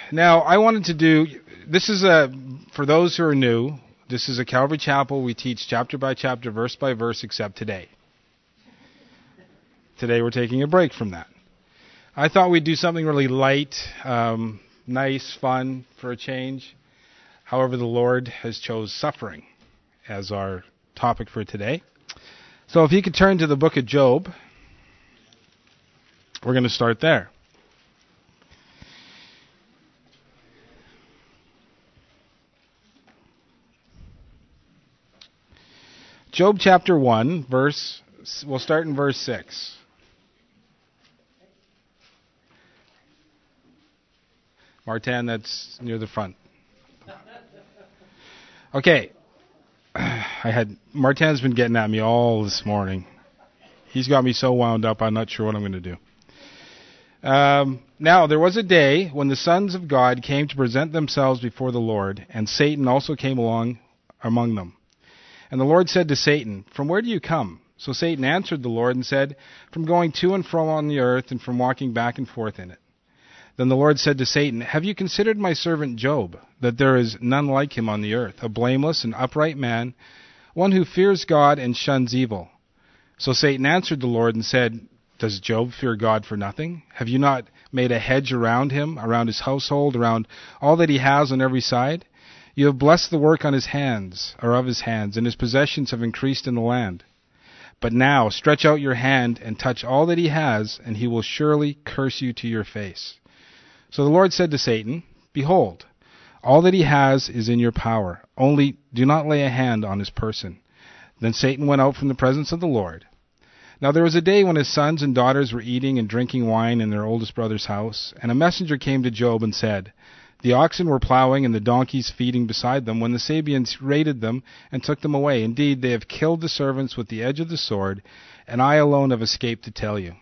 Now, I wanted to do, for those who are new, this is a Calvary Chapel. We teach chapter by chapter, verse by verse, except today. Today we're taking a break from that. I thought we'd do something really light, nice, fun for a change. However, the Lord has chose suffering as our topic for today. So if you could turn to the book of Job, we're going to start there. Job chapter 1, we'll start in verse 6. Martin, that's near the front. Okay. Martin's been getting at me all this morning. He's got me so wound up, I'm not sure what I'm going to do. Now, there was a day when the sons of God came to present themselves before the Lord, and Satan also came along among them. And the Lord said to Satan, "From where do you come?" So Satan answered the Lord and said, "From going to and fro on the earth, and from walking back and forth in it." Then the Lord said to Satan, "Have you considered my servant Job, that there is none like him on the earth, a blameless and upright man, one who fears God and shuns evil?" So Satan answered the Lord and said, "Does Job fear God for nothing? Have you not made a hedge around him, around his household, around all that he has on every side? You have blessed the work on his hands, or of his hands, and his possessions have increased in the land. But now stretch out your hand and touch all that he has, and he will surely curse you to your face." So the Lord said to Satan, "Behold, all that he has is in your power. Only do not lay a hand on his person." Then Satan went out from the presence of the Lord. Now there was a day when his sons and daughters were eating and drinking wine in their oldest brother's house, and a messenger came to Job and said, "The oxen were plowing and the donkeys feeding beside them when the Sabeans raided them and took them away. Indeed, they have killed the servants with the edge of the sword, and I alone have escaped to tell you."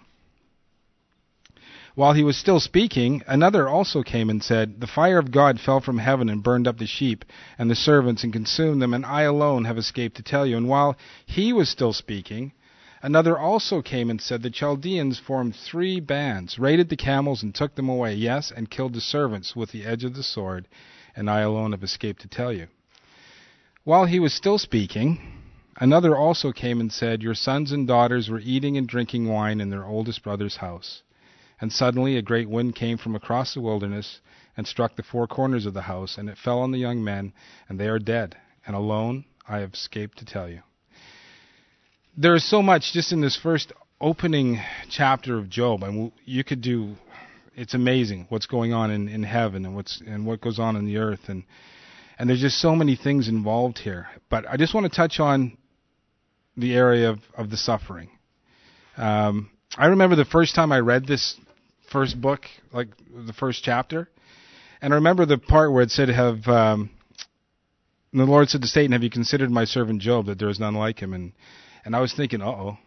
While he was still speaking, another also came and said, "The fire of God fell from heaven and burned up the sheep and the servants and consumed them, and I alone have escaped to tell you." And while he was still speaking, another also came and said, "The Chaldeans formed 3 bands, raided the camels and took them away, yes, and killed the servants with the edge of the sword, and I alone have escaped to tell you." While he was still speaking, another also came and said, "Your sons and daughters were eating and drinking wine in their oldest brother's house. And suddenly a great wind came from across the wilderness and struck the 4 corners of the house, and it fell on the young men, and they are dead, and alone I have escaped to tell you." There is so much just in this first opening chapter of Job. And it's amazing what's going on in heaven and what goes on in the earth. And there's just so many things involved here. But I just want to touch on the area of the suffering. I remember the first time I read this first book, like the first chapter, and I remember the part where it said, the Lord said to Satan, "Have you considered my servant Job, that there is none like him?" And I was thinking,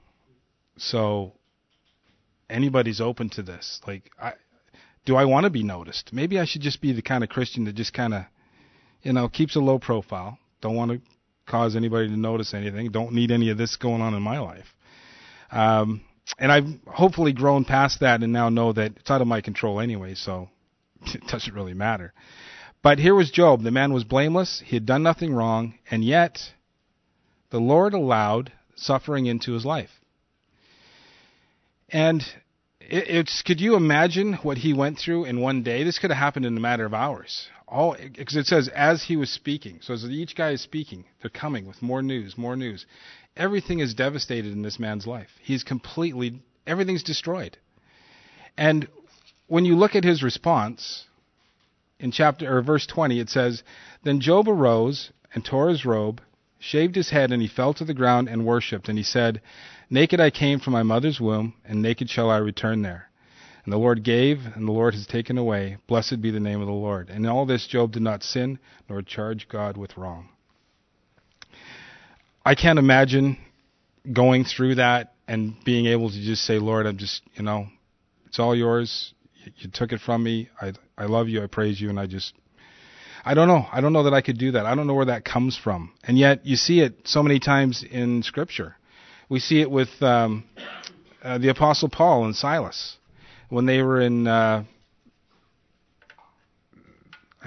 so anybody's open to this. Like, do I want to be noticed? Maybe I should just be the kind of Christian that just kind of, keeps a low profile. Don't want to cause anybody to notice anything. Don't need any of this going on in my life. And I've hopefully grown past that and now know that it's out of my control anyway, so it doesn't really matter. But here was Job. The man was blameless. He had done nothing wrong, and yet the Lord allowed suffering into his life. And could you imagine what he went through in one day? This could have happened in a matter of hours. Because it says, as he was speaking. So as each guy is speaking, they're coming with more news, more news. Everything is devastated in this man's life. Everything's destroyed. And when you look at his response, in verse 20, it says, "Then Job arose and tore his robe, shaved his head, and he fell to the ground and worshipped. And he said, 'Naked I came from my mother's womb, and naked shall I return there. And the Lord gave, and the Lord has taken away. Blessed be the name of the Lord.' And in all this Job did not sin, nor charge God with wrong." I can't imagine going through that and being able to just say, "Lord, I'm just, it's all yours. You took it from me. I love you. I praise you." And I don't know. I don't know that I could do that. I don't know where that comes from. And yet you see it so many times in Scripture. We see it with the Apostle Paul and Silas when they were in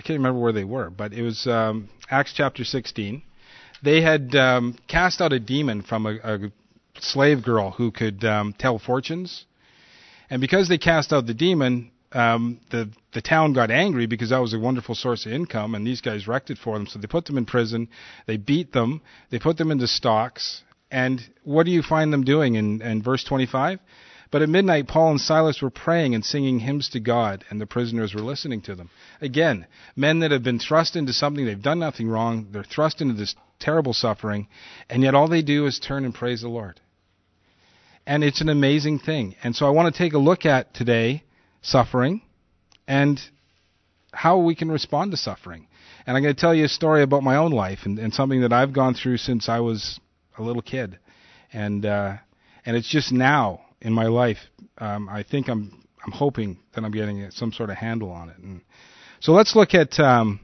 can't remember where they were, but it was Acts chapter 16. They had cast out a demon from a slave girl who could tell fortunes. And because they cast out the demon, the town got angry because that was a wonderful source of income, and these guys wrecked it for them. So they put them in prison. They beat them. They put them into stocks. And what do you find them doing in verse 25? But at midnight, Paul and Silas were praying and singing hymns to God, and the prisoners were listening to them. Again, men that have been thrust into something, they've done nothing wrong, they're thrust into this terrible suffering, and yet all they do is turn and praise the Lord. And it's an amazing thing. And so I want to take a look at today suffering and how we can respond to suffering. And I'm going to tell you a story about my own life and something that I've gone through since I was a little kid. And it's just now in my life, I think I'm hoping that I'm getting some sort of handle on it. And so let's look at some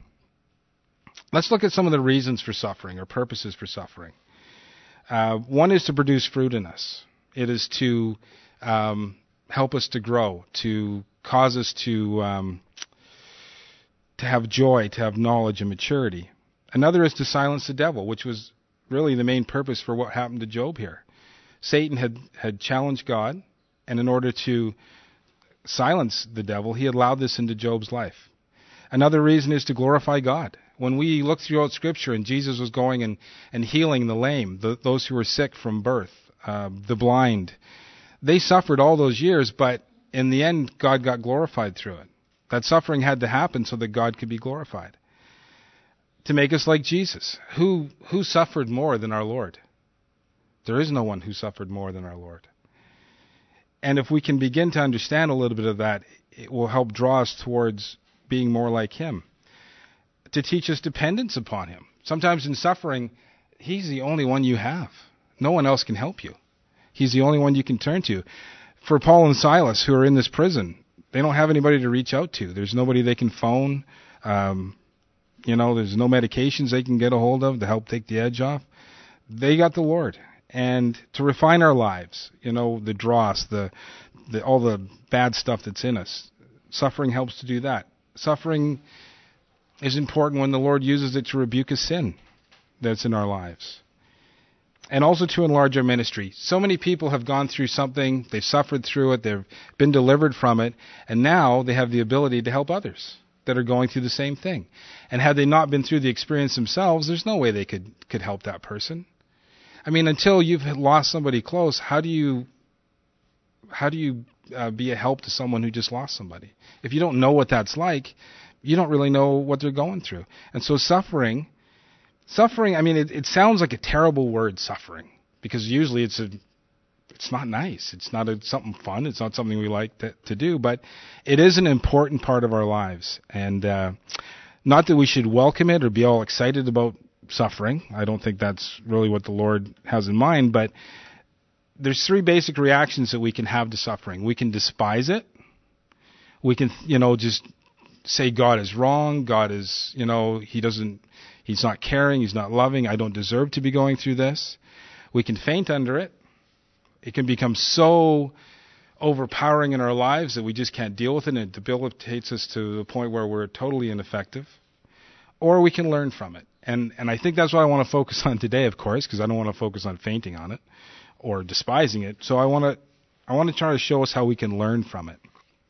of the reasons for suffering or purposes for suffering. One is to produce fruit in us. It is to help us to grow, to cause us to have joy, to have knowledge and maturity. Another is to silence the devil, which was really the main purpose for what happened to Job here. Satan had challenged God, and in order to silence the devil, he allowed this into Job's life. Another reason is to glorify God. When we look throughout Scripture and Jesus was going and healing the lame, those who were sick from birth, the blind, they suffered all those years, but in the end, God got glorified through it. That suffering had to happen so that God could be glorified. To make us like Jesus. Who suffered more than our Lord? There is no one who suffered more than our Lord. And if we can begin to understand a little bit of that, it will help draw us towards being more like Him. To teach us dependence upon Him. Sometimes in suffering, He's the only one you have. No one else can help you. He's the only one you can turn to. For Paul and Silas, who are in this prison, they don't have anybody to reach out to. There's nobody they can phone. There's no medications they can get a hold of to help take the edge off. They got the Lord. And to refine our lives, the dross, all the bad stuff that's in us, suffering helps to do that. Suffering is important when the Lord uses it to rebuke a sin that's in our lives. And also to enlarge our ministry. So many people have gone through something, they've suffered through it, they've been delivered from it, and now they have the ability to help others that are going through the same thing. And had they not been through the experience themselves, there's no way they could help that person. I mean, until you've lost somebody close, how do you be a help to someone who just lost somebody? If you don't know what that's like, you don't really know what they're going through. And so suffering, I mean, it sounds like a terrible word, suffering, because usually it's not nice. It's not something fun. It's not something we like to do, but it is an important part of our lives. And not that we should welcome it or be all excited about suffering. I don't think that's really what the Lord has in mind, but there's three basic reactions that we can have to suffering. We can despise it. We can, just say God is wrong. God is, He's not caring. He's not loving. I don't deserve to be going through this. We can faint under it. It can become so overpowering in our lives that we just can't deal with it, and it debilitates us to the point where we're totally ineffective. Or we can learn from it. And I think that's what I want to focus on today, of course, because I don't want to focus on fainting on it or despising it. So I want to try to show us how we can learn from it.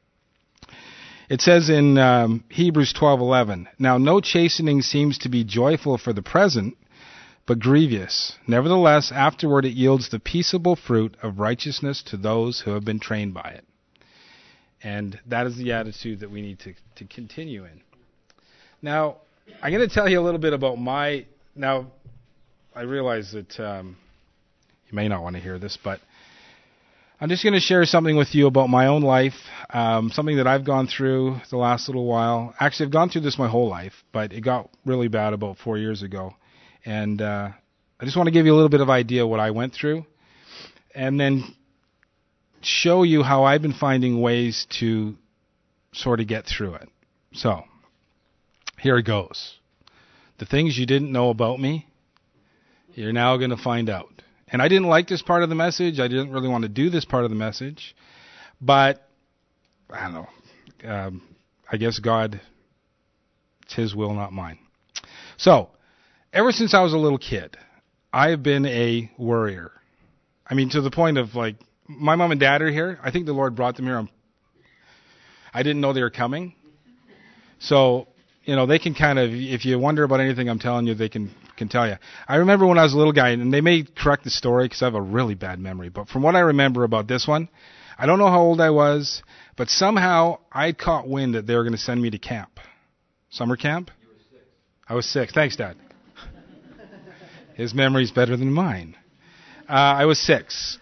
It says in Hebrews 12:11, "Now no chastening seems to be joyful for the present, but grievous. Nevertheless, afterward it yields the peaceable fruit of righteousness to those who have been trained by it." And that is the attitude that we need to continue in. Now, I'm going to tell you a little bit about Now, I realize that you may not want to hear this, but I'm just going to share something with you about my own life, something that I've gone through the last little while. Actually, I've gone through this my whole life, but it got really bad about 4 years ago. And I just want to give you a little bit of idea what I went through, and then show you how I've been finding ways to sort of get through it. So, here it goes. The things you didn't know about me, you're now going to find out. And I didn't like this part of the message. I didn't really want to do this part of the message. But, I don't know. I guess God It's his will, not mine. So, ever since I was a little kid, I have been a worrier. I mean, to the point of, like, my mom and dad are here. I think the Lord brought them here. I didn't know they were coming. So, they can kind of, if you wonder about anything I'm telling you, they can tell you. I remember when I was a little guy, and they may correct the story because I have a really bad memory, but from what I remember about this one, I don't know how old I was, but somehow I caught wind that they were going to send me to camp. Summer camp? You were 6. I was 6. Thanks, Dad. His memory's better than mine. I was 6.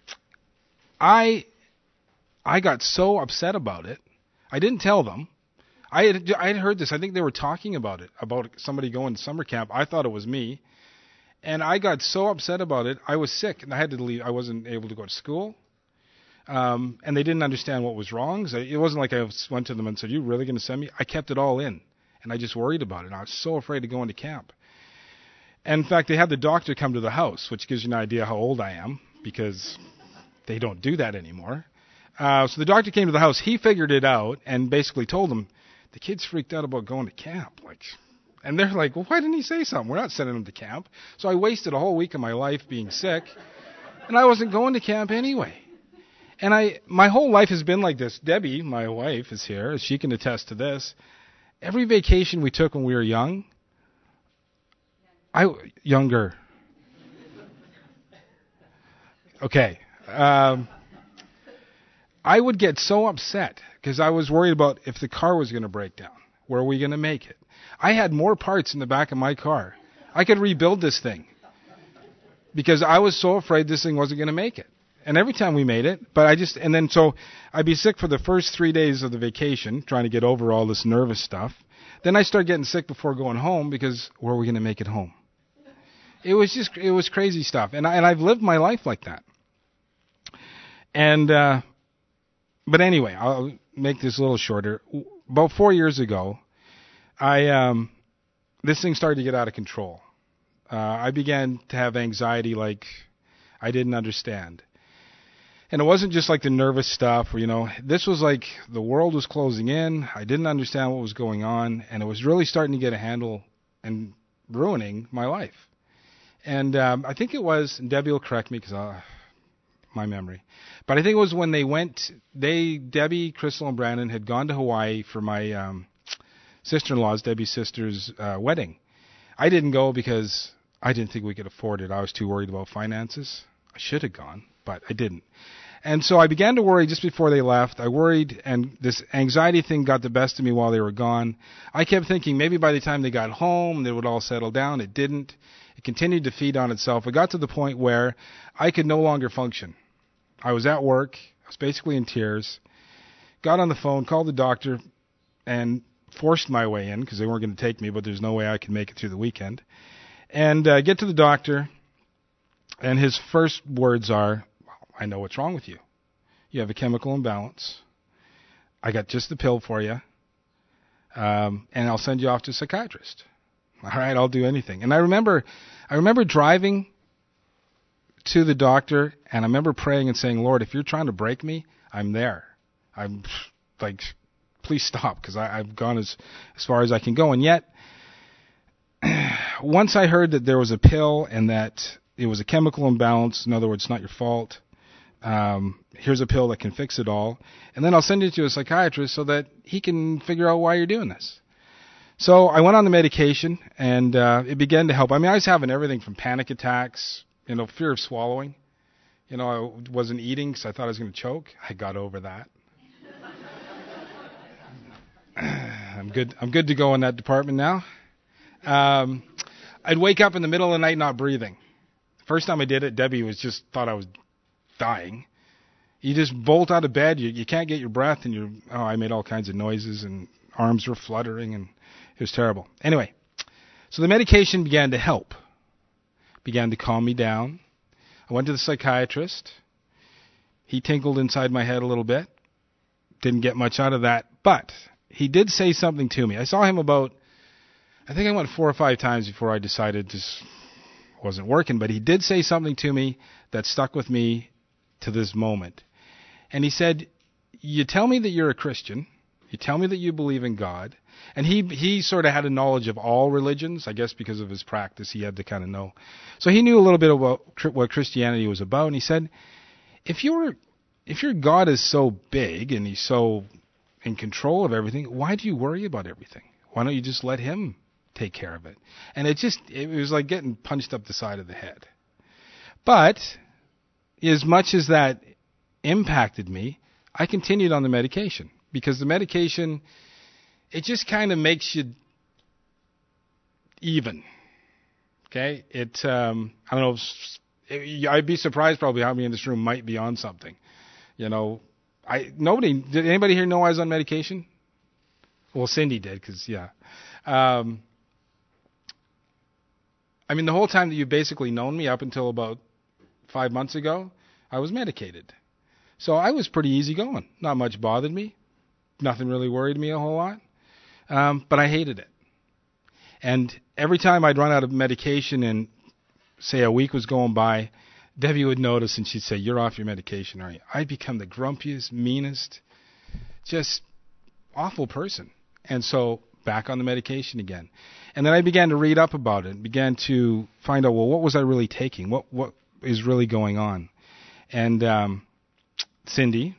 I got so upset about it. I didn't tell them. I had heard this. I think they were talking about it, about somebody going to summer camp. I thought it was me. And I got so upset about it. I was sick, and I had to leave. I wasn't able to go to school. And they didn't understand what was wrong. So it wasn't like I went to them and said, "You really going to send me?" I kept it all in, and I just worried about it. And I was so afraid to go into camp. And in fact, they had the doctor come to the house, which gives you an idea how old I am, because they don't do that anymore. So the doctor came to the house. He figured it out and basically told them, the kid's freaked out about going to camp. And they're like, well, why didn't he say something? We're not sending him to camp. So I wasted a whole week of my life being sick, and I wasn't going to camp anyway. And my whole life has been like this. Debbie, my wife, is here. She can attest to this. Every vacation we took when we were young, younger. Okay. I would get so upset because I was worried about if the car was going to break down. Were we going to make it? I had more parts in the back of my car. I could rebuild this thing because I was so afraid this thing wasn't going to make it. And every time we made it, so I'd be sick for the first 3 days of the vacation, trying to get over all this nervous stuff. Then I started getting sick before going home because were we going to make it home? It was crazy stuff. And I've lived my life like that. But anyway, I'll make this a little shorter. About 4 years ago, this thing started to get out of control. I began to have anxiety like I didn't understand. And it wasn't just like the nervous stuff where, this was like the world was closing in. I didn't understand what was going on. And it was really starting to get a handle and ruining my life. And I think it was, and Debbie will correct me because my memory. But I think it was when Debbie, Crystal, and Brandon had gone to Hawaii for my sister-in-law's, Debbie's sister's wedding. I didn't go because I didn't think we could afford it. I was too worried about finances. I should have gone, but I didn't. And so I began to worry just before they left. I worried, and this anxiety thing got the best of me while they were gone. I kept thinking maybe by the time they got home, they would all settle down. It didn't. It continued to feed on itself. It got to the point where I could no longer function. I was at work. I was basically in tears. Got on the phone, called the doctor, and forced my way in because they weren't going to take me, but there's no way I could make it through the weekend. And get to the doctor, and his first words are, I know what's wrong with you. You have a chemical imbalance. I got just the pill for you, and I'll send you off to a psychiatrist. All right, I'll do anything. And I remember driving to the doctor, and I remember praying and saying, Lord, if you're trying to break me, I'm there. I'm like, please stop, because I've gone as far as I can go. And yet, once I heard that there was a pill and that it was a chemical imbalance, in other words, it's not your fault, here's a pill that can fix it all, and then I'll send you to a psychiatrist so that he can figure out why you're doing this. So I went on the medication, and it began to help. I mean, I was having everything from panic attacks, fear of swallowing. I wasn't eating because I thought I was going to choke. I got over that. I'm good to go in that department now. I'd wake up in the middle of the night not breathing. The first time I did it, Debbie thought I was dying. You just bolt out of bed, you can't get your breath, and I made all kinds of noises, and arms were fluttering, and it was terrible. Anyway, so the medication began to help, began to calm me down. I went to the psychiatrist. He tinkled inside my head a little bit. Didn't get much out of that, but he did say something to me. I saw him I think I went 4 or 5 times before I decided this wasn't working, but he did say something to me that stuck with me to this moment. And he said, you tell me that you're a Christian, You tell me that you believe in God. And he sort of had a knowledge of all religions, I guess because of his practice. He had to kind of know. So he knew a little bit about what Christianity was about. And he said, if your God is so big and he's so in control of everything, why do you worry about everything? Why don't you just let him take care of it? And it was like getting punched up the side of the head. But as much as that impacted me, I continued on the medication, because the medication, it just kind of makes you even. Okay? I don't know, I'd be surprised probably how many in this room might be on something. Did anybody here know I was on medication? Well, Cindy did, because, yeah. The whole time that you've basically known me up until about 5 months ago, I was medicated. So I was pretty easygoing. Not much bothered me. Nothing really worried me a whole lot. But I hated it. And every time I'd run out of medication and, say, a week was going by, Debbie would notice and she'd say, "You're off your medication, aren't you?" I'd become the grumpiest, meanest, just awful person. And so back on the medication again. And then I began to read up about it, began to find out, well, what was I really taking? What is really going on? And Cindy,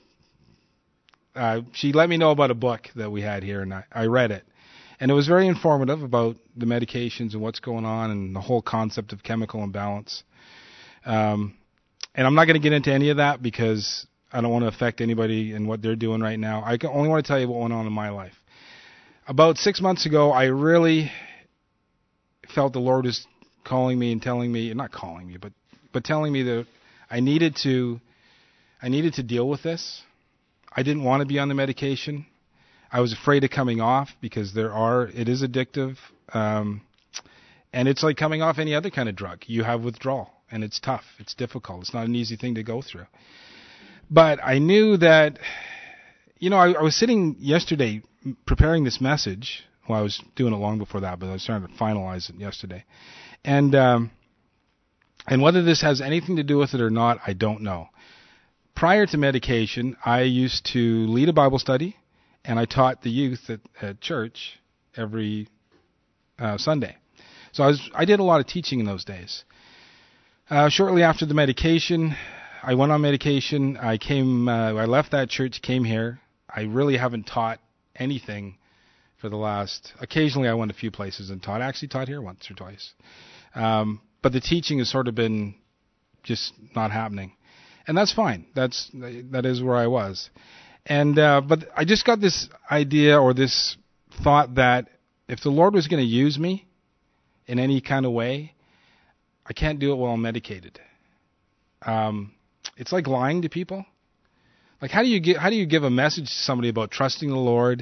she let me know about a book that we had here, and I read it. And it was very informative about the medications and what's going on and the whole concept of chemical imbalance. And I'm not going to get into any of that because I don't want to affect anybody in what they're doing right now. I only want to tell you what went on in my life. About 6 months ago, I really felt the Lord was calling me and telling me, not calling me, but telling me that I needed to deal with this. I didn't want to be on the medication. I was afraid of coming off because it is addictive. And it's like coming off any other kind of drug. You have withdrawal, and it's tough. It's difficult. It's not an easy thing to go through. But I knew that, I was sitting yesterday preparing this message. Well, I was doing it long before that, but I was trying to finalize it yesterday. And whether this has anything to do with it or not, I don't know. Prior to medication, I used to lead a Bible study, and I taught the youth at church every Sunday. So I did a lot of teaching in those days. Shortly after the medication, I went on medication. I left that church, came here. I really haven't taught anything for the last. Occasionally, I went a few places and taught. I actually taught here once or twice. But the teaching has sort of been just not happening, and that's fine. That is where I was. And but I just got this idea or this thought that if the Lord was going to use me in any kind of way, I can't do it while I'm medicated. It's like lying to people. Like how do you give a message to somebody about trusting the Lord,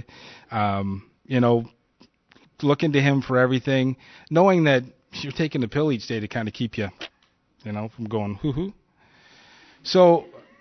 looking to Him for everything, knowing that you're taking a pill each day to kind of keep you, from going hoo-hoo. So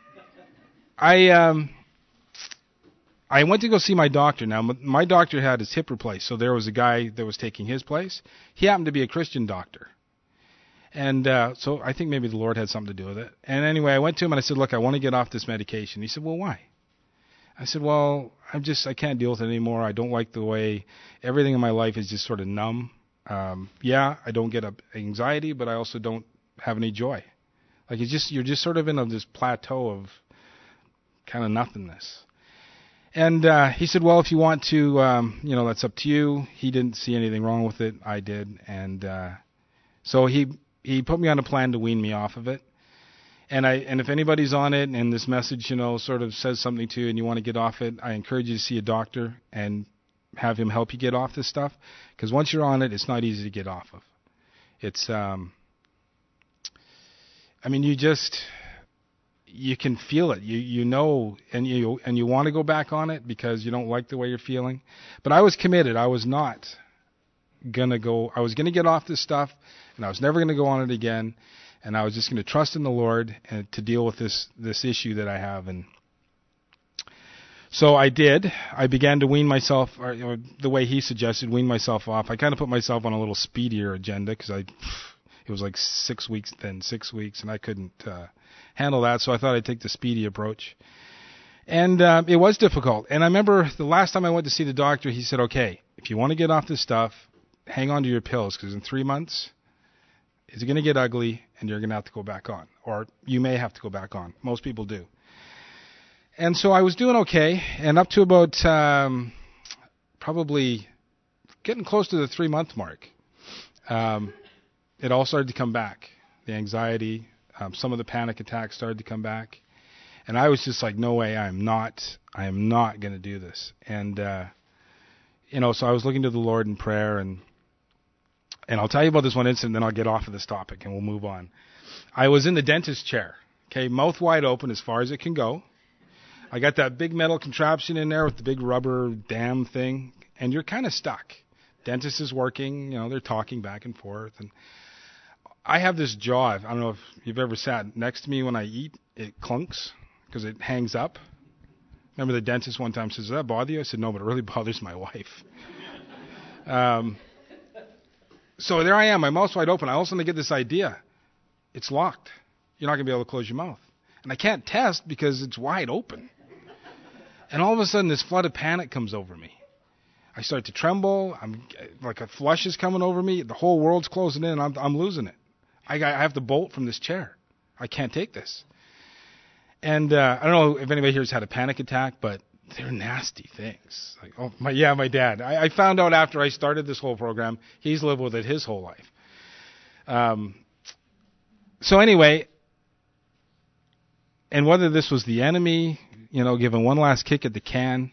I went to go see my doctor. Now, my doctor had his hip replaced, so there was a guy that was taking his place. He happened to be a Christian doctor. And so I think maybe the Lord had something to do with it. And anyway, I went to him and I said, "Look, I want to get off this medication." He said, "Well, why?" I said, "Well, I can't deal with it anymore. I don't like the way everything in my life is just sort of numb. I don't get anxiety, but I also don't have any joy. Like you're just sort of in this plateau of kind of nothingness." And he said, "Well, if you want to, that's up to you." He didn't see anything wrong with it. I did. And so he put me on a plan to wean me off of it. And if anybody's on it and this message, sort of says something to you and you want to get off it, I encourage you to see a doctor and have him help you get off this stuff. Because once you're on it, it's not easy to get off of. It's, you can feel it, and you want to go back on it because you don't like the way you're feeling. But I was committed. I was not gonna go. I was gonna get off this stuff, and I was never gonna go on it again. And I was just gonna trust in the Lord and to deal with this issue that I have. And so I did. I began to wean myself, or the way he suggested, wean myself off. I kind of put myself on a little speedier agenda because it was like 6 weeks, then 6 weeks, and I couldn't handle that, so I thought I'd take the speedy approach. And it was difficult. And I remember the last time I went to see the doctor, he said, okay, if you want to get off this stuff, hang on to your pills, because in 3 months, it's going to get ugly, and you're going to have to go back on. Or you may have to go back on. Most people do. And so I was doing okay, and up to about probably getting close to the 3-month mark, it all started to come back. The anxiety, some of the panic attacks started to come back. And I was just like, no way, I am not going to do this. And, so I was looking to the Lord in prayer, and I'll tell you about this one incident, then I'll get off of this topic and we'll move on. I was in the dentist chair, okay, mouth wide open as far as it can go. I got that big metal contraption in there with the big rubber dam thing, and you're kind of stuck. Dentist is working, they're talking back and forth. And I have this jaw. I don't know if you've ever sat next to me when I eat, it clunks because it hangs up. Remember the dentist one time says, does that bother you? I said, no, but it really bothers my wife. So there I am, my mouth's wide open. I also get this idea. It's locked. You're not going to be able to close your mouth. And I can't test because it's wide open. And all of a sudden, this flood of panic comes over me. I start to tremble. I'm like a flush is coming over me. The whole world's closing in. I'm losing it. I have to bolt from this chair. I can't take this. And I don't know if anybody here has had a panic attack, but they're nasty things. Like, my dad. I found out after I started this whole program, he's lived with it his whole life. So anyway, and whether this was the enemy, giving one last kick at the can,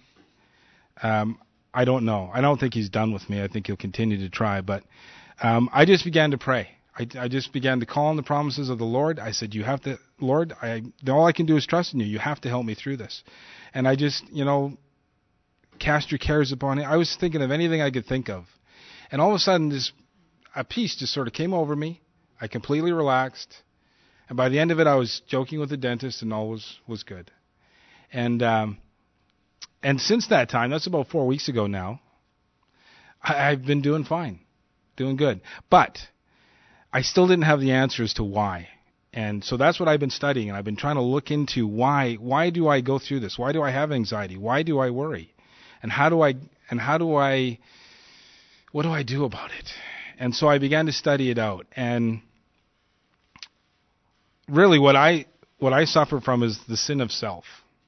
I don't know. I don't think he's done with me. I think he'll continue to try. But I just began to pray. I just began to call on the promises of the Lord. I said, you have to, Lord, all I can do is trust in you. You have to help me through this. And I just, cast your cares upon him. I was thinking of anything I could think of. And all of a sudden, a peace just sort of came over me. I completely relaxed. And by the end of it, I was joking with the dentist, and all was good. And since that time, that's about 4 weeks ago now, I've been doing fine, doing good. But I still didn't have the answers to why. And so that's what I've been studying, and I've been trying to look into why do I go through this? Why do I have anxiety? Why do I worry? And what do I do about it? And so I began to study it out. And really what I suffer from is the sin of self.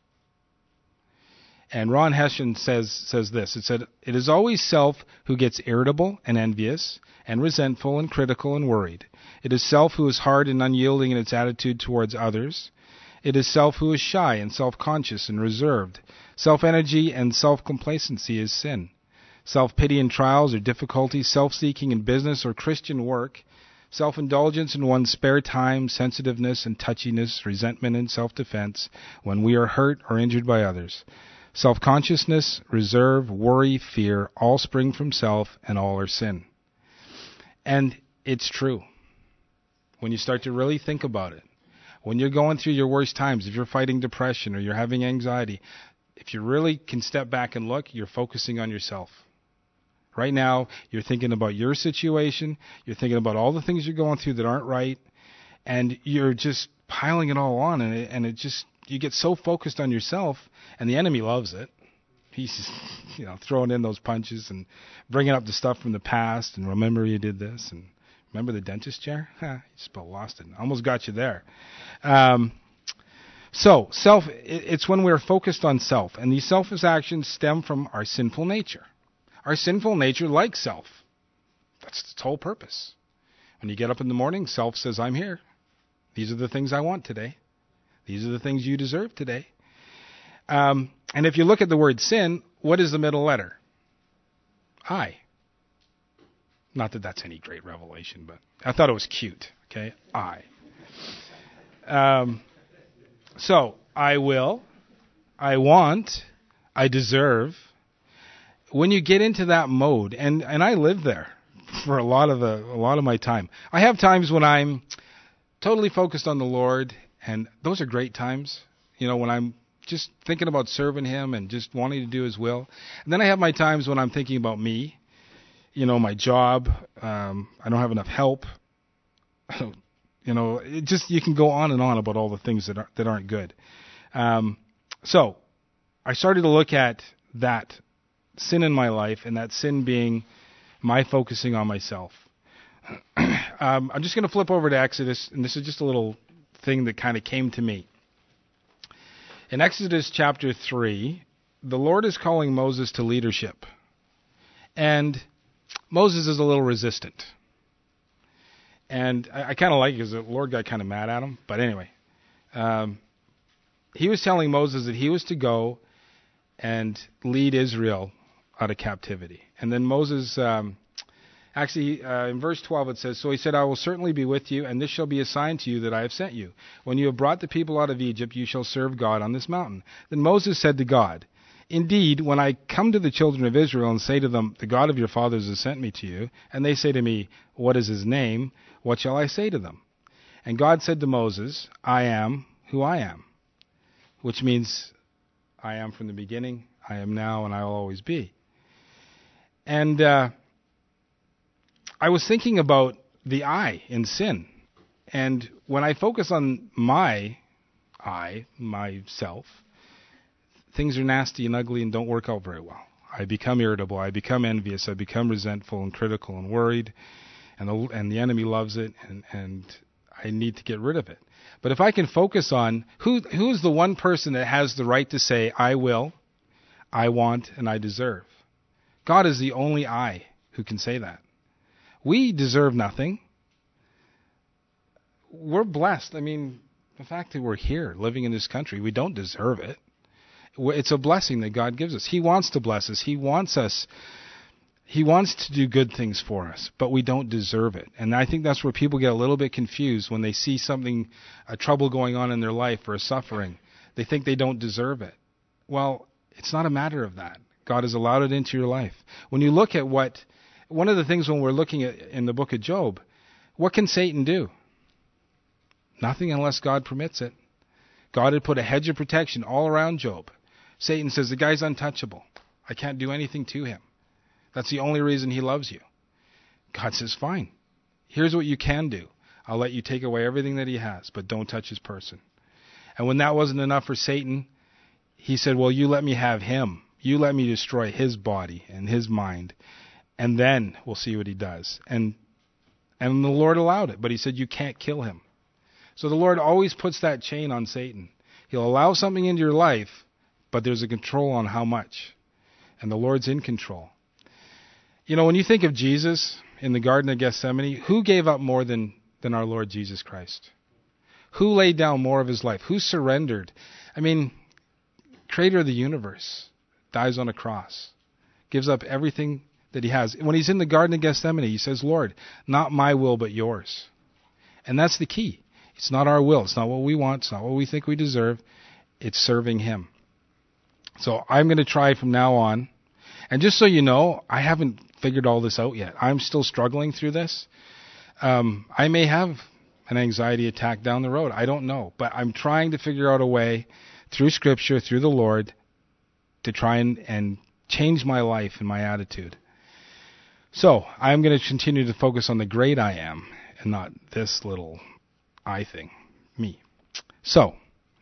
And Ron Hession says this. It said, it is always self who gets irritable and envious and resentful and critical and worried. It is self who is hard and unyielding in its attitude towards others. It is self who is shy and self-conscious and reserved. Self-energy and self-complacency is sin. Self-pity in trials or difficulties, self-seeking in business or Christian work, self-indulgence in one's spare time, sensitiveness and touchiness, resentment and self-defense when we are hurt or injured by others. Self-consciousness, reserve, worry, fear, all spring from self, and all are sin. And it's true. When you start to really think about it, when you're going through your worst times, if you're fighting depression or you're having anxiety, if you really can step back and look, you're focusing on yourself. Right now, you're thinking about your situation, you're thinking about all the things you're going through that aren't right, and you're just piling it all on, and it just, you get so focused on yourself, and the enemy loves it. He's just, throwing in those punches and bringing up the stuff from the past, and remember you did this, and remember the dentist chair? You just about lost it. Almost got you there. So, self, it's when we're focused on self, and these selfish actions stem from our sinful nature. Our sinful nature likes self. That's its whole purpose. When you get up in the morning, self says, I'm here. These are the things I want today. These are the things you deserve today. And if you look at the word sin, what is the middle letter? I. Not that that's any great revelation, but I thought it was cute. Okay, I. So I will, I want, I deserve. When you get into that mode, and I live there for a lot of my time. I have times when I'm totally focused on the Lord, and those are great times. When I'm just thinking about serving Him and just wanting to do His will. And then I have my times when I'm thinking about me. My job. I don't have enough help. It just, you can go on and on about all the things that aren't good. So I started to look at that sin in my life, and that sin being my focusing on myself. I'm just going to flip over to Exodus, and this is just a little thing that kind of came to me. In Exodus chapter 3, the Lord is calling Moses to leadership. And Moses is a little resistant. And I kind of like it because the Lord got kind of mad at him. But anyway, he was telling Moses that he was to go and lead Israel out of captivity. And then Moses, in verse 12 it says, "So he said, I will certainly be with you, and this shall be a sign to you that I have sent you. When you have brought the people out of Egypt, you shall serve God on this mountain." Then Moses said to God, "Indeed, when I come to the children of Israel and say to them, the God of your fathers has sent me to you, and they say to me, what is his name? What shall I say to them?" And God said to Moses, "I am who I am," which means I am from the beginning, I am now, and I will always be. And I was thinking about the I in sin. And when I focus on myself, things are nasty and ugly and don't work out very well. I become irritable, I become envious, I become resentful and critical and worried, and the enemy loves it, and I need to get rid of it. But if I can focus on who is the one person that has the right to say, I will, I want, and I deserve. God is the only I who can say that. We deserve nothing. We're blessed. I mean, the fact that we're here living in this country, we don't deserve it. It's a blessing that God gives us. He wants to bless us. He wants to do good things for us, but we don't deserve it. And I think that's where people get a little bit confused when they see something, a trouble going on in their life or a suffering. They think they don't deserve it. Well, it's not a matter of that. God has allowed it into your life. When you look at one of the things when we're looking at in the book of Job, what can Satan do? Nothing unless God permits it. God had put a hedge of protection all around Job. Satan says, the guy's untouchable. I can't do anything to him. That's the only reason he loves you. God says, fine. Here's what you can do. I'll let you take away everything that he has, but don't touch his person. And when that wasn't enough for Satan, he said, well, you let me have him. You let me destroy his body and his mind, and then we'll see what he does. And the Lord allowed it, but he said, you can't kill him. So the Lord always puts that chain on Satan. He'll allow something into your life, but there's a control on how much. And the Lord's in control. You know, when you think of Jesus in the Garden of Gethsemane, who gave up more than our Lord Jesus Christ? Who laid down more of his life? Who surrendered? I mean, creator of the universe dies on a cross, gives up everything that he has. When he's in the Garden of Gethsemane, he says, Lord, not my will, but yours. And that's the key. It's not our will. It's not what we want. It's not what we think we deserve. It's serving him. So I'm going to try from now on. And just so you know, I haven't figured all this out yet. I'm still struggling through this. I may have an anxiety attack down the road. I don't know. But I'm trying to figure out a way through Scripture, through the Lord, to try and change my life and my attitude. So I'm going to continue to focus on the great I am and not this little I thing, me. So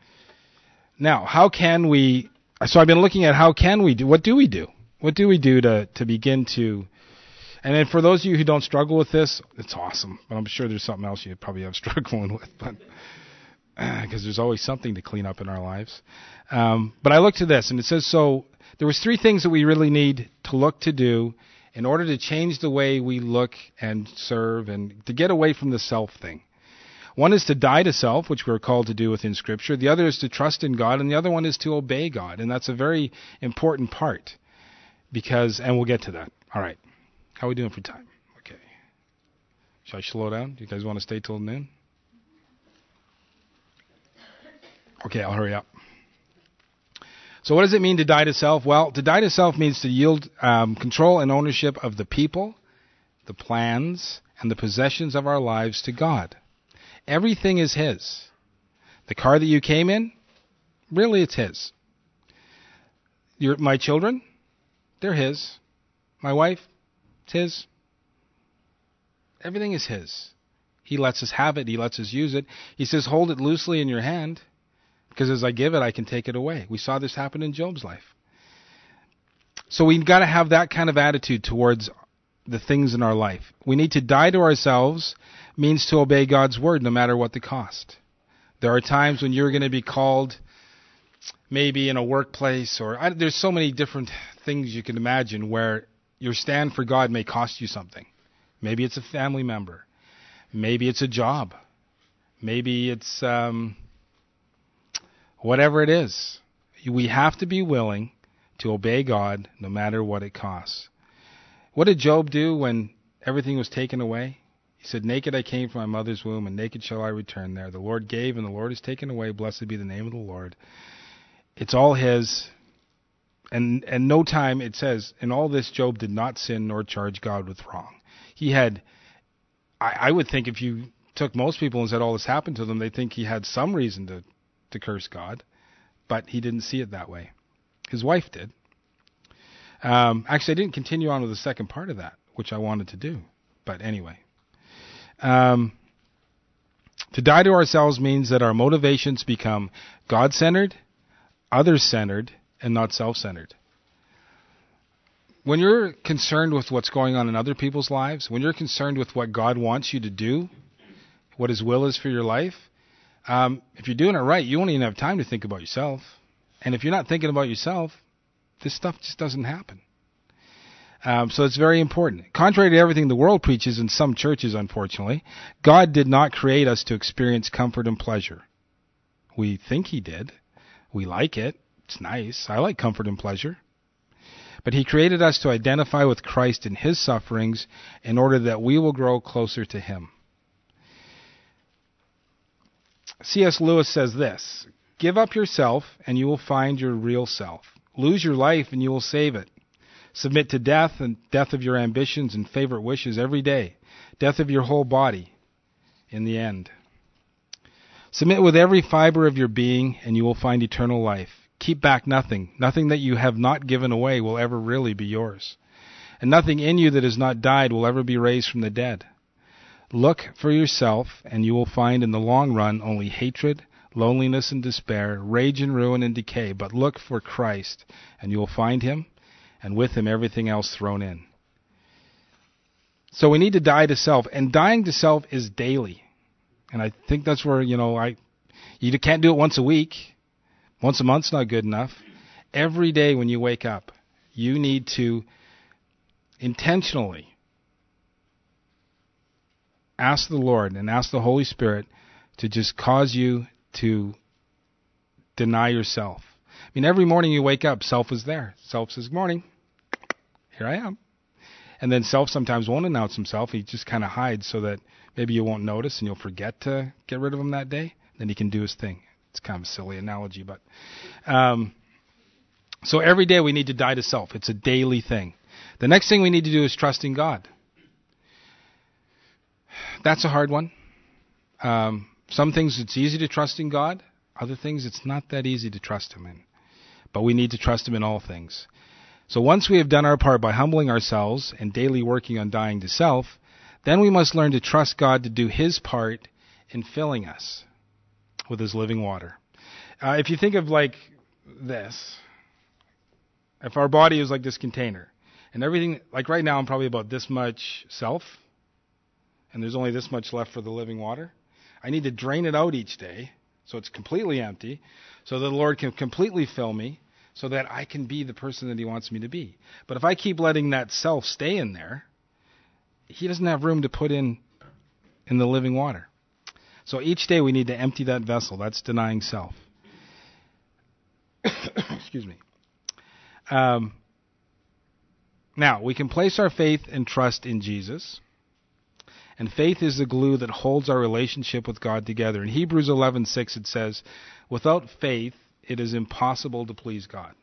now, how can we... So I've been looking at how can we do... What do we do? What do we do to begin to... And then for those of you who don't struggle with this, it's awesome. But I'm sure there's something else you probably have struggling with. But because there's always something to clean up in our lives. But I looked at this, and it says, so there was 3 things that we really need to look to do in order to change the way we look and serve and to get away from the self thing. One is to die to self, which we're called to do within Scripture. The other is to trust in God, and the other one is to obey God. And that's a very important part. And we'll get to that. All right. How are we doing for time? Okay. Shall I slow down? Do you guys want to stay till noon? Okay, I'll hurry up. So what does it mean to die to self? Well, to die to self means to yield control and ownership of the people, the plans, and the possessions of our lives to God. Everything is his. The car that you came in, really it's his. My children, they're his. My wife, it's his. Everything is his. He lets us have it. He lets us use it. He says, hold it loosely in your hand, Because as I give it, I can take it away. We saw this happen in Job's life. So we've got to have that kind of attitude towards the things in our life. We need to die to ourselves, means to obey God's word no matter what the cost. There are times when you're going to be called, maybe in a workplace, or there's so many different things you can imagine where your stand for God may cost you something. Maybe it's a family member. Maybe it's a job. Maybe it's whatever it is. We have to be willing to obey God no matter what it costs. What did Job do when everything was taken away? He said, naked I came from my mother's womb, and naked shall I return there. The Lord gave, and the Lord has taken away. Blessed be the name of the Lord. It's all his. And no time, it says, in all this Job did not sin nor charge God with wrong. He had, I would think if you took most people and said all this happened to them, they'd think he had some reason to curse God. But he didn't see it that way. His wife did. Actually, I didn't continue on with the second part of that, which I wanted to do. But anyway. To die to ourselves means that our motivations become God-centered, others-centered, and not self-centered. When you're concerned with what's going on in other people's lives, when you're concerned with what God wants you to do, what His will is for your life, if you're doing it right, you won't even have time to think about yourself. And if you're not thinking about yourself, this stuff just doesn't happen. So it's very important. Contrary to everything the world preaches in some churches, unfortunately, God did not create us to experience comfort and pleasure. We think He did. We like it. It's nice. I like comfort and pleasure. But He created us to identify with Christ in His sufferings in order that we will grow closer to Him. C.S. Lewis says this, give up yourself and you will find your real self. Lose your life and you will save it. Submit to death and death of your ambitions and favorite wishes every day. Death of your whole body in the end. Submit with every fiber of your being and you will find eternal life. Keep back nothing. Nothing that you have not given away will ever really be yours. And nothing in you that has not died will ever be raised from the dead. Look for yourself and you will find in the long run only hatred, loneliness and despair, rage and ruin and decay. But look for Christ and you will find Him, and with Him everything else thrown in. So we need to die to self, and dying to self is daily. And I think that's where, you can't do it once a week. Once a month's not good enough. Every day when you wake up, you need to intentionally ask the Lord and ask the Holy Spirit to just cause you to deny yourself. I mean, every morning you wake up, self is there. Self says, good morning. Here I am. And then self sometimes won't announce himself. He just kind of hides so that maybe you won't notice and you'll forget to get rid of him that day. Then he can do his thing. It's kind of a silly analogy, but so every day we need to die to self. It's a daily thing. The next thing we need to do is trust in God. That's a hard one. Some things it's easy to trust in God. Other things it's not that easy to trust Him in. But we need to trust Him in all things. So once we have done our part by humbling ourselves and daily working on dying to self, then we must learn to trust God to do His part in filling us with His living water. If you think of like this, if our body is like this container, and everything, like right now I'm probably about this much self, and there's only this much left for the living water. I need to drain it out each day so it's completely empty, so that the Lord can completely fill me, so that I can be the person that He wants me to be. But if I keep letting that self stay in there, He doesn't have room to put in the living water. So each day we need to empty that vessel. That's denying self. Excuse me. Now, we can place our faith and trust in Jesus. And faith is the glue that holds our relationship with God together. In Hebrews 11:6 it says, without faith, it is impossible to please God.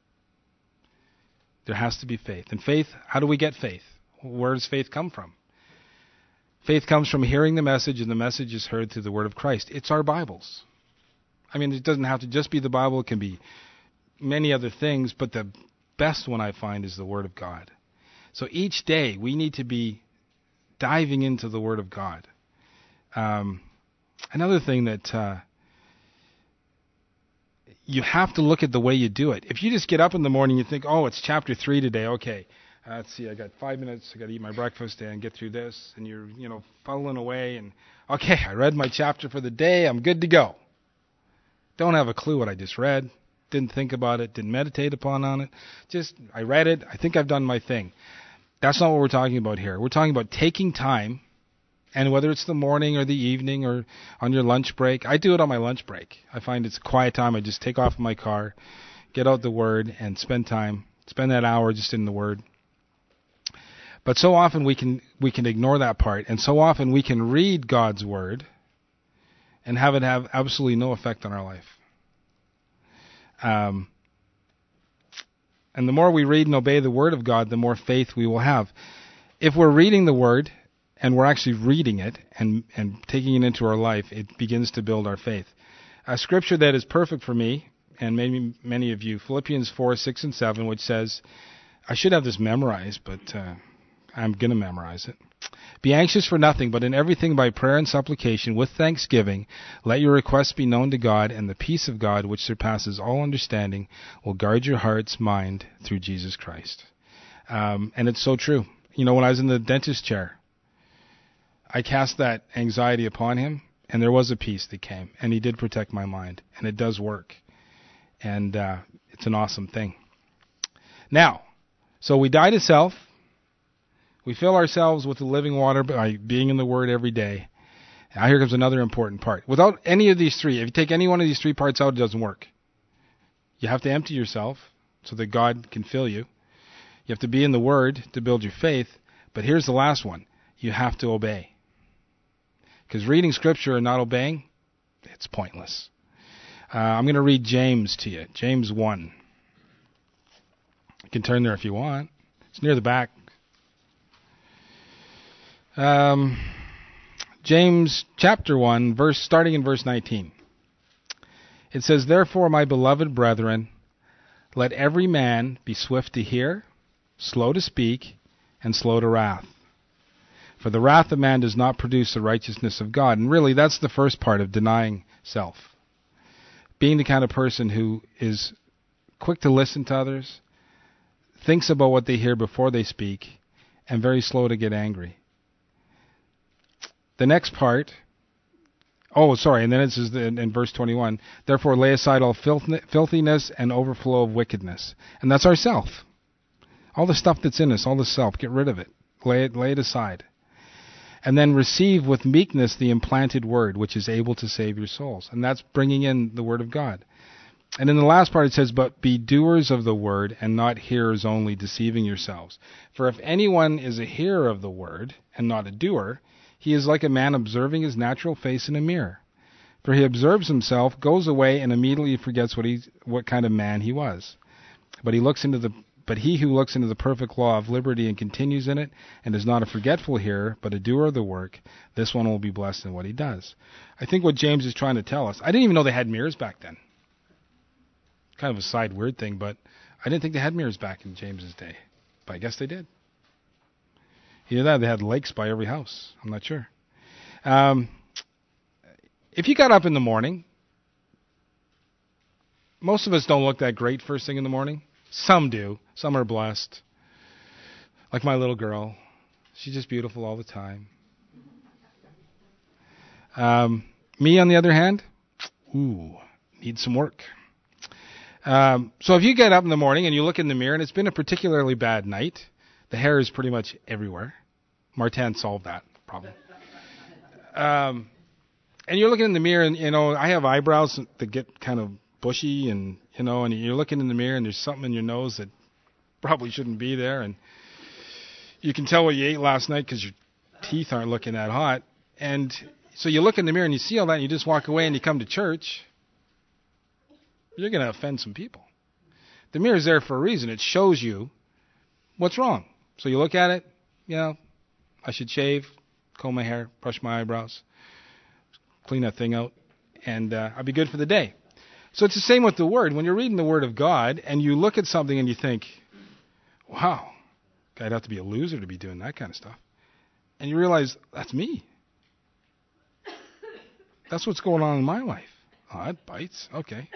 There has to be faith. And faith, how do we get faith? Where does faith come from? Faith comes from hearing the message, and the message is heard through the Word of Christ. It's our Bibles. I mean, it doesn't have to just be the Bible. It can be many other things, but the best one I find is the Word of God. So each day we need to be diving into the Word of God. Another thing that you have to look at the way you do it. If you just get up in the morning, you think, oh, it's chapter 3 today. Okay, let's see, I got 5 minutes. I got to eat my breakfast and get through this. And you're, fuddling away. And, okay, I read my chapter for the day. I'm good to go. Don't have a clue what I just read. Didn't think about it. Didn't meditate upon it. Just, I read it. I think I've done my thing. That's not what we're talking about here. We're talking about taking time. And whether it's the morning or the evening or on your lunch break, I do it on my lunch break. I find it's a quiet time. I just take off my car, get out the Word, and spend that hour just in the Word. But so often we can ignore that part, and so often we can read God's Word and have it have absolutely no effect on our life. And the more we read and obey the Word of God, the more faith we will have. If we're reading the Word and we're actually reading it and taking it into our life, it begins to build our faith. A scripture that is perfect for me, and maybe many of you, Philippians 4, 6, and 7, which says, I should have this memorized, but I'm going to memorize it. Be anxious for nothing, but in everything by prayer and supplication, with thanksgiving, let your requests be known to God, and the peace of God, which surpasses all understanding, will guard your heart's mind through Jesus Christ. And it's so true. When I was in the dentist chair, I cast that anxiety upon him, and there was a peace that came, and he did protect my mind, and it does work. And it's an awesome thing. Now, so we die to self. We fill ourselves with the living water by being in the Word every day. Now here comes another important part. Without any of these three, if you take any one of these 3 parts out, it doesn't work. You have to empty yourself so that God can fill you. You have to be in the Word to build your faith. But here's the last one. You have to obey. Because reading Scripture and not obeying, it's pointless. I'm going to read James to you. James 1. You can turn there if you want. It's near the back. James chapter 1, starting in verse 19. It says, Therefore, my beloved brethren, let every man be swift to hear, slow to speak, and slow to wrath. For the wrath of man does not produce the righteousness of God. And really, that's the first part of denying self. Being the kind of person who is quick to listen to others, thinks about what they hear before they speak, and very slow to get angry. The next part, and then it says in verse 21, Therefore lay aside all filthiness and overflow of wickedness. And that's our self. All the stuff that's in us, all the self, get rid of it. Lay it aside. And then receive with meekness the implanted word, which is able to save your souls. And that's bringing in the Word of God. And in the last part it says, But be doers of the word, and not hearers only, deceiving yourselves. For if anyone is a hearer of the word, and not a doer, he is like a man observing his natural face in a mirror. For he observes himself, goes away, and immediately forgets what kind of man he was. But he who looks into the perfect law of liberty and continues in it, and is not a forgetful hearer, but a doer of the work, this one will be blessed in what he does. I think what James is trying to tell us, I didn't even know they had mirrors back then. Kind of a side weird thing, but I didn't think they had mirrors back in James's day. But I guess they did. Either that, they had lakes by every house. I'm not sure. If you got up in the morning, most of us don't look that great first thing in the morning. Some do. Some are blessed. Like my little girl. She's just beautiful all the time. Me, on the other hand, need some work. So if you get up in the morning and you look in the mirror and it's been a particularly bad night, the hair is pretty much everywhere. Martin solved that problem. And you're looking in the mirror and, I have eyebrows that get kind of bushy and, and you're looking in the mirror and there's something in your nose that probably shouldn't be there. And you can tell what you ate last night because your teeth aren't looking that hot. And so you look in the mirror and you see all that and you just walk away and you come to church. You're going to offend some people. The mirror's there for a reason. It shows you what's wrong. So you look at it, I should shave, comb my hair, brush my eyebrows, clean that thing out, and I'll be good for the day. So it's the same with the Word. When you're reading the Word of God and you look at something and you think, wow, I'd have to be a loser to be doing that kind of stuff. And you realize, that's me. That's what's going on in my life. Oh, that bites. Okay.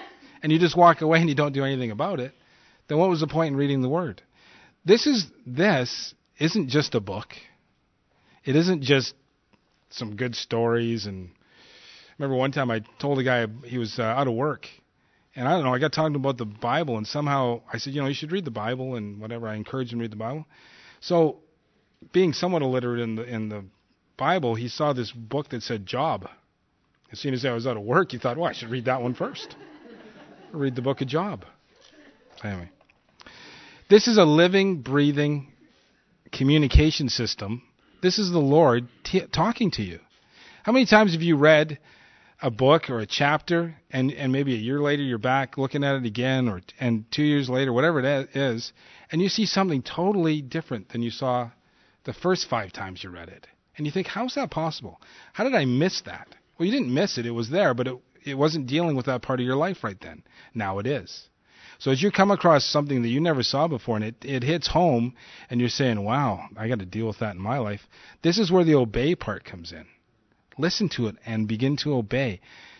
and you just walk away and you don't do anything about it, then what was the point in reading the Word? This isn't just a book. It isn't just some good stories. And I remember one time I told a guy he was out of work, and I don't know, I got talking about the Bible, and somehow I said, you should read the Bible and whatever. I encouraged him to read the Bible. So, being somewhat illiterate in the Bible, he saw this book that said Job. As soon as I was out of work, he thought, well, I should read that one first. Read the book of Job. Anyway, this is a living, breathing communication system. This is the Lord talking to you. How many times have you read a book or a chapter, and maybe a year later you're back looking at it again, and 2 years later, whatever it is, and you see something totally different than you saw the first 5 times you read it? And you think, how's that possible? How did I miss that? Well, you didn't miss it. It was there, but it wasn't dealing with that part of your life right then. Now it is. So as you come across something that you never saw before, and it hits home, and you're saying, wow, I got to deal with that in my life, this is where the obey part comes in. Listen to it and begin to obey.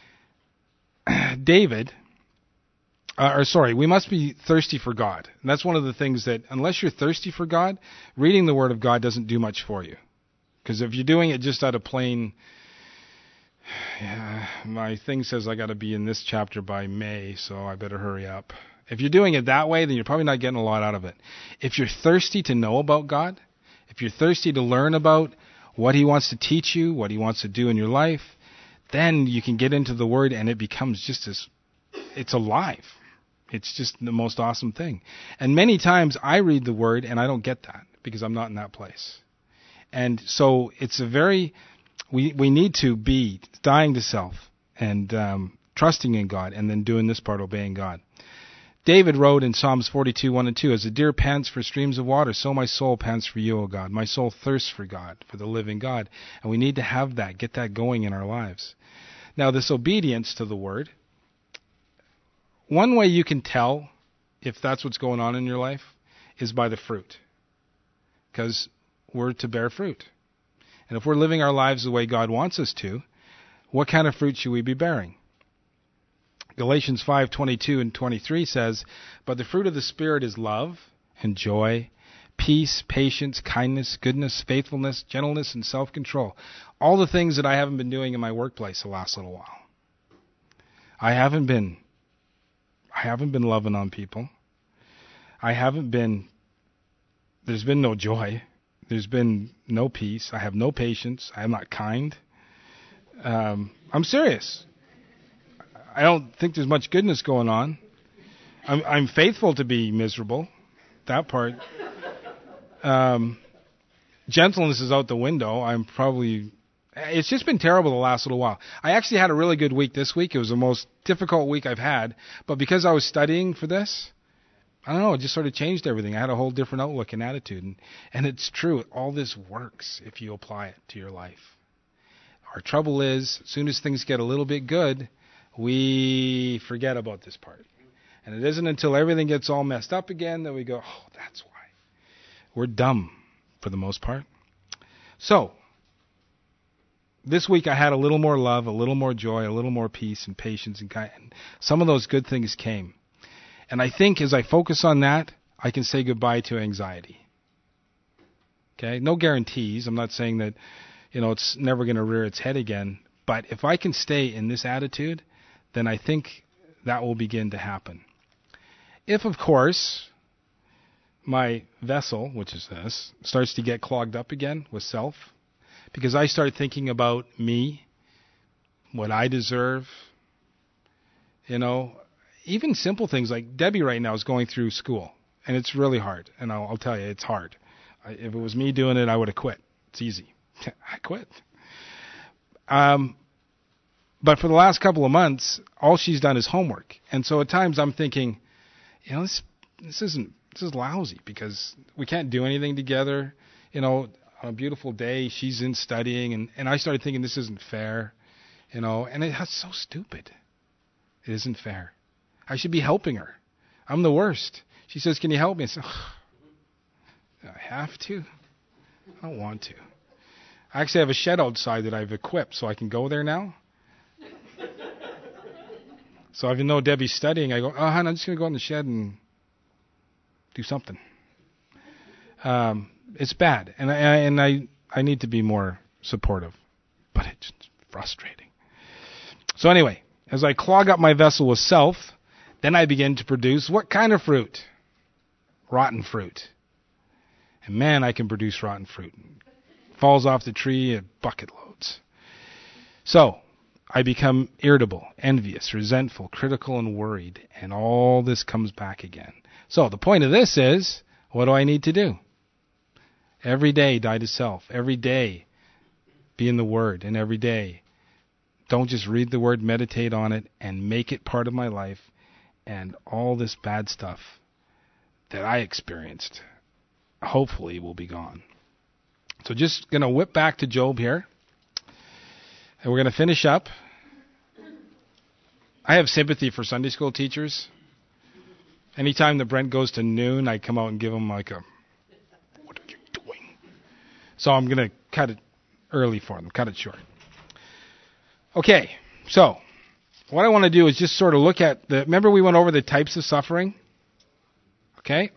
We must be thirsty for God. And that's one of the things that, unless you're thirsty for God, reading the Word of God doesn't do much for you. Because if you're doing it just out of plain, my thing says I got to be in this chapter by May, so I better hurry up. If you're doing it that way, then you're probably not getting a lot out of it. If you're thirsty to know about God, if you're thirsty to learn about what He wants to teach you, what He wants to do in your life, then you can get into the Word and it becomes it's alive. It's just the most awesome thing. And many times I read the Word and I don't get that because I'm not in that place. And so it's we need to be dying to self and trusting in God, and then doing this part, obeying God. David wrote in Psalms 42, 1 and 2, as the deer pants for streams of water, so my soul pants for you, O God. My soul thirsts for God, for the living God. And we need to have that, get that going in our lives. Now, this obedience to the Word, one way you can tell if that's what's going on in your life is by the fruit. Because we're to bear fruit. And if we're living our lives the way God wants us to, what kind of fruit should we be bearing? Galatians 5:22 and 23 says, but the fruit of the Spirit is love and joy, peace, patience, kindness, goodness, faithfulness, gentleness, and self-control. All the things that I haven't been doing in my workplace the last little while. I haven't been loving on people. There's been no joy. There's been no peace. I have no patience. I am not kind. I'm serious. I don't think there's much goodness going on. I'm faithful to be miserable. That part. Gentleness is out the window. It's just been terrible the last little while. I actually had a really good week this week. It was the most difficult week I've had. But because I was studying for this, I don't know, it just sort of changed everything. I had a whole different outlook and attitude. And it's true. All this works if you apply it to your life. Our trouble is, as soon as things get a little bit good, we forget about this part. And it isn't until everything gets all messed up again that we go, oh, that's why. We're dumb for the most part. So, this week I had a little more love, a little more joy, a little more peace and patience and kindness. Some of those good things came. And I think as I focus on that, I can say goodbye to anxiety. Okay? No guarantees. I'm not saying that, it's never going to rear its head again. But if I can stay in this attitude, then I think that will begin to happen. If, of course, my vessel, which is this, starts to get clogged up again with self, because I start thinking about me, what I deserve, even simple things like Debbie right now is going through school, and it's really hard. And I'll tell you, it's hard. If it was me doing it, I would have quit. It's easy. I quit. But for the last couple of months, all she's done is homework. And so at times I'm thinking, this is lousy because we can't do anything together. On a beautiful day, she's in studying, and I started thinking this isn't fair, and it's so stupid. It isn't fair. I should be helping her. I'm the worst. She says, can you help me? I said, do I have to? I don't want to. I actually have a shed outside that I've equipped so I can go there now. So even though Debbie's studying, I go, oh, hon, I'm just going to go in the shed and do something. It's bad, and I need to be more supportive, but it's frustrating. So anyway, as I clog up my vessel with self, then I begin to produce what kind of fruit? Rotten fruit. And man, I can produce rotten fruit. Falls off the tree at bucket loads. So, I become irritable, envious, resentful, critical, and worried. And all this comes back again. So, the point of this is, what do I need to do? Every day, die to self. Every day, be in the Word. And every day, don't just read the Word, meditate on it, and make it part of my life. And all this bad stuff that I experienced, hopefully, will be gone. So just going to whip back to Job here. And we're going to finish up. I have sympathy for Sunday school teachers. Anytime that Brent goes to noon, I come out and give him like a, what are you doing? So I'm going to cut it early for them, cut it short. Okay, so what I want to do is just sort of look at remember we went over the types of suffering? Okay?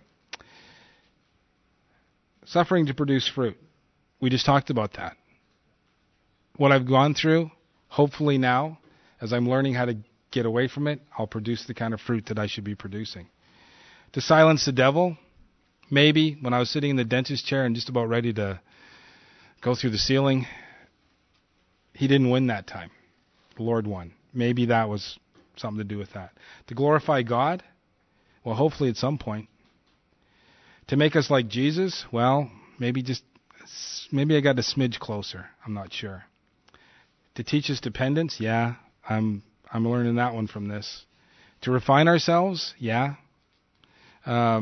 Suffering to produce fruit. We just talked about that. What I've gone through, hopefully now, as I'm learning how to get away from it, I'll produce the kind of fruit that I should be producing. To silence the devil, maybe when I was sitting in the dentist chair and just about ready to go through the ceiling, he didn't win that time. The Lord won. Maybe that was something to do with that. To glorify God, well, hopefully at some point. To make us like Jesus, well, maybe I got a smidge closer. I'm not sure. To teach us dependence, yeah, I'm learning that one from this. To refine ourselves, yeah. I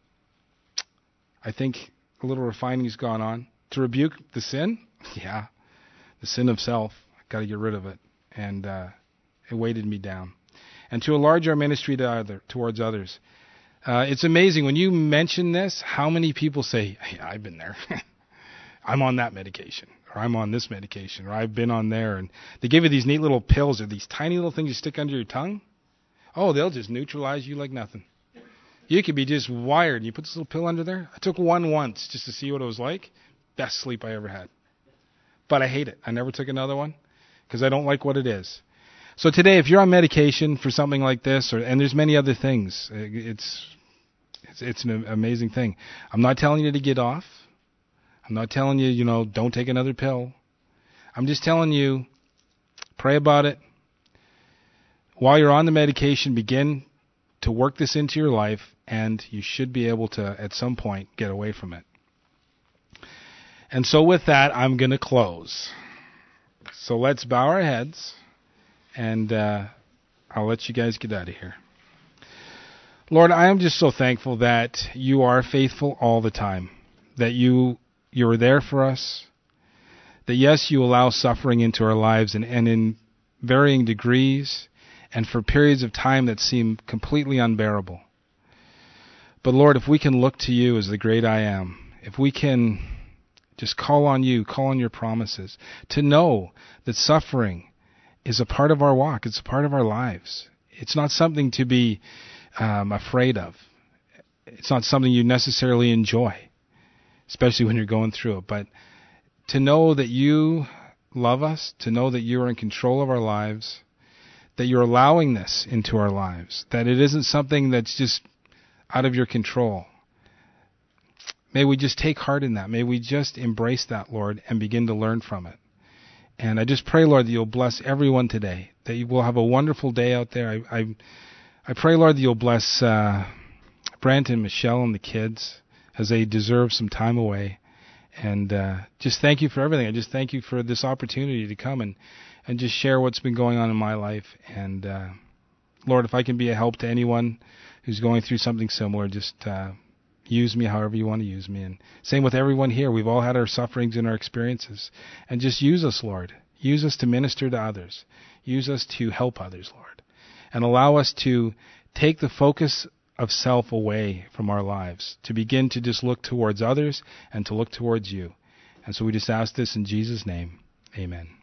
think a little refining's gone on. To rebuke the sin, yeah, the sin of self. I got to get rid of it, and it weighted me down. And to enlarge our ministry towards others. It's amazing when you mention this, how many people say, hey, I've been there. I'm on that medication, or I'm on this medication, or I've been on there. And they give you these neat little pills, or these tiny little things you stick under your tongue. Oh, they'll just neutralize you like nothing. You could be just wired, and you put this little pill under there. I took one once just to see what it was like. Best sleep I ever had. But I hate it. I never took another one because I don't like what it is. So today, if you're on medication for something like this, and there's many other things, it's an amazing thing. I'm not telling you to get off. I'm not telling you, don't take another pill. I'm just telling you, pray about it. While you're on the medication, begin to work this into your life, and you should be able to, at some point, get away from it. And so with that, I'm going to close. So let's bow our heads, and I'll let you guys get out of here. Lord, I am just so thankful that you are faithful all the time, that you are there for us, that yes, you allow suffering into our lives and in varying degrees and for periods of time that seem completely unbearable. But Lord, if we can look to you as the great I am, if we can just call on you, call on your promises, to know that suffering is a part of our walk, it's a part of our lives. It's not something to be afraid of. It's not something you necessarily enjoy, especially when you're going through it. But to know that you love us, to know that you are in control of our lives, that you're allowing this into our lives, that it isn't something that's just out of your control. May we just take heart in that. May we just embrace that, Lord, and begin to learn from it. And I just pray, Lord, that you'll bless everyone today, that you will have a wonderful day out there. I pray, Lord, that you'll bless Brent and Michelle and the kids as they deserve some time away. And just thank you for everything. I just thank you for this opportunity to come and just share what's been going on in my life. And Lord, if I can be a help to anyone who's going through something similar, just use me however you want to use me. And same with everyone here. We've all had our sufferings and our experiences. And just use us, Lord. Use us to minister to others. Use us to help others, Lord. And allow us to take the focus of self away from our lives, to begin to just look towards others and to look towards you. And so we just ask this in Jesus' name. Amen.